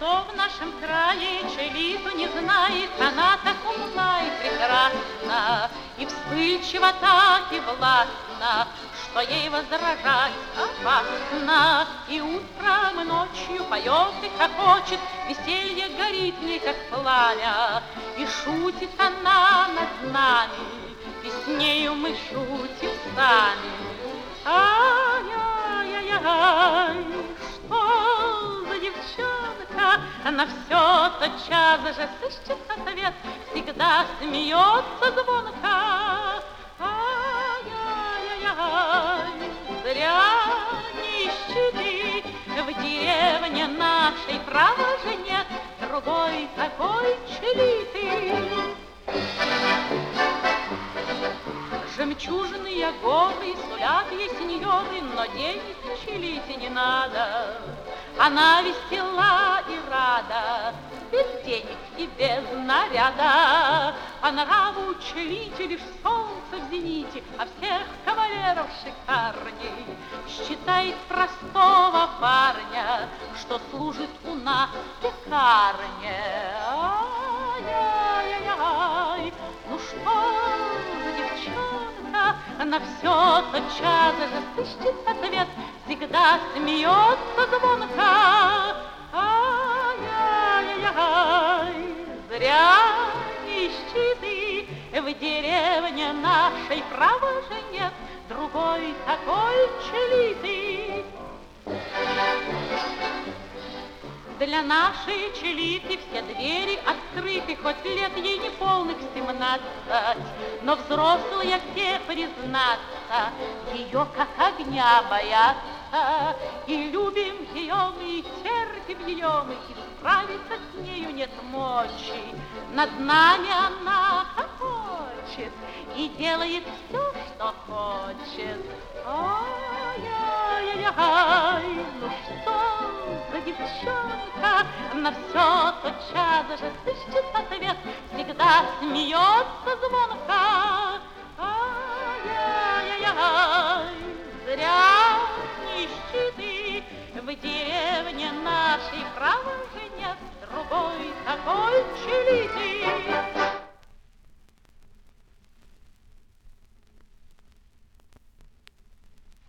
Никто в нашем крае Челиту не знает, она так умна и прекрасна, и вспыльчива так и властна, что ей возражать опасно. И утром, и ночью поет и хохочет, веселье горит в ней, как пламя, и шутит она над нами, и с нею мы шутим сами. Ай-яй-яй-яй, что за девчонка, она все тотчас же сыщет ответ, всегда смеется звонко. Ай-яй-яй-яй, зря не ищи ты, в деревне нашей права же нет другой такой Челиты. Жемчужные горы сулят ей сеньоры, но денег Челите не надо. Она весела и рада, без денег и без наряда. По нраву Челите лишь солнце в зените, а всех кавалеров шикарней. Считает простого парня, что служит у нас пекарне. Ай-яй-яй-яй, ну что за девчонка, она все тотчас же сыщет ответ, всегда смеется звонко. Ай-яй-яй-яй, зря не ищи ты, в деревне нашей права же нет другой такой Челиты. Для нашей Челиты все двери открыты, хоть лет ей не полных 17, но взрослые все, признаться, ее как огня боятся. И любим ее мы, и терпим ее мы, и справиться с нею нет мочи. Над нами она хохочет и делает все, что хочет. Ай-яй-яй, ну что за девчонка, на все тотчас же сыщет ответ, всегда смеется звонко. Ай-яй-яй, зря